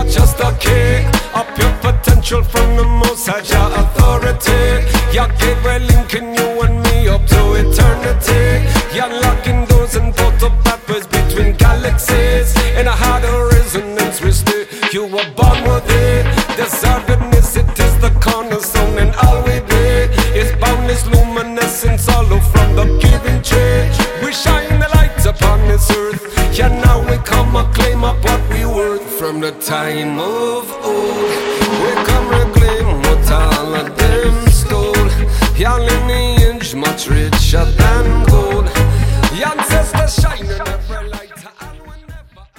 just a key of pure potential from the Most High Jah authority. Your gateway linking you and me up to eternity. You're unlocking doors and portal pathways between galaxies. In a harder resonance we stay. You were born with it. Deservedness, it is the cornerstone, and all we be is boundless luminescence, all from the giving tree. We shine the light upon this earth. Yeah, now we come and claim up what we worth from the time of